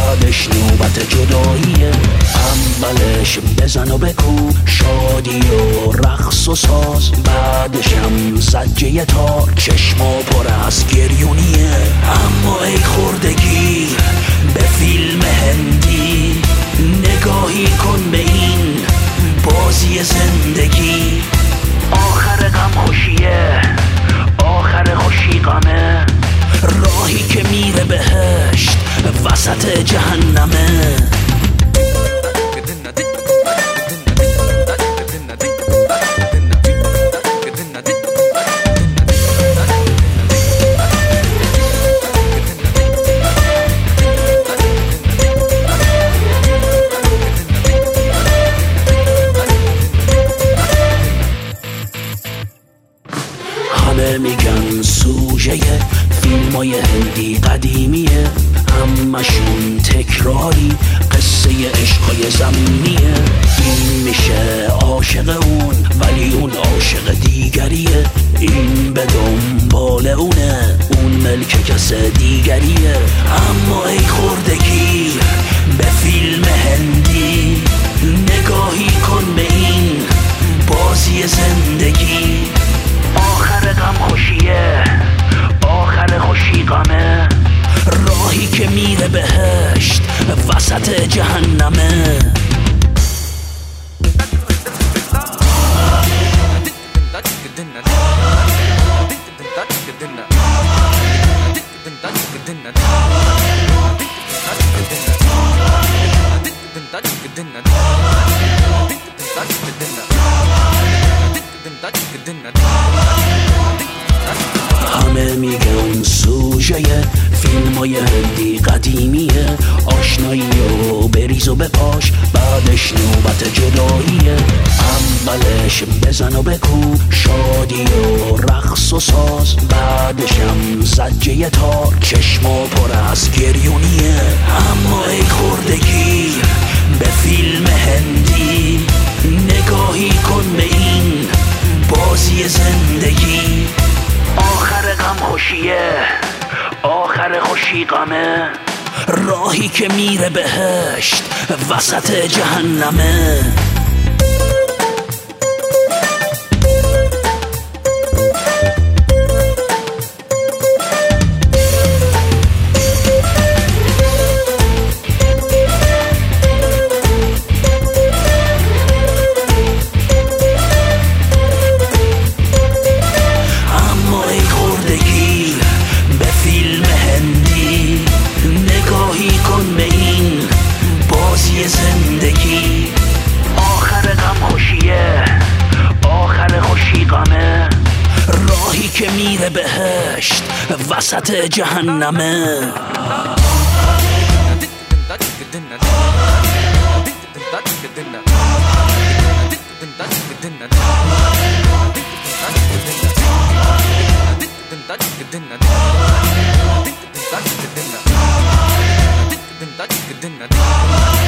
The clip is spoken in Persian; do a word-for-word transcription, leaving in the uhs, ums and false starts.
بعدش نوبت جداییه. اولش بزن و بکو شادی و رقص و ساز، بعدشم زجه تار چشما پر از گریونیه. اما ای خوردگی به فیلم هندی، نگاهی کن به این بازی زندگی. آخر غم خوشیه، آخر خوشی غمه، راهی که میره بهشت وسط جهنمه. همه میگن سوژه فیلمای هندی قدیمیه، همشون تکراری قصه عشقای زمینیه. این میشه عاشق اون ولی اون عاشق دیگریه، این به دنبال اونه اون ملک کس دیگریه. اما ای خوردگی به فیلم هندی، نگاهی کن به این بازی زندگی. آخر غم خوشیه، آخر خوشی غمه، راهی که میره بهشت وسط جهنمه. همه میگن سوژه فیلمای هندی قدیمیه، آشنایی و بریز و بپاش بعدش نوبت جداییه. اولش بزن و بکو شادی و رقص و ساز، بعدشم زجه تار چشما پر از گریونیه. اما ای خوردگی به فیلم هندی، نگاهی کن به این بازی زندگی. آخر غم خوشیه، آخر خوشی غمه، راهی که میره بهشت وسط جهنمه. زندگی آخر غم خوشیه، آخر خوشی غمه، راهی که میره بهشت وسط جهنمه. Didn't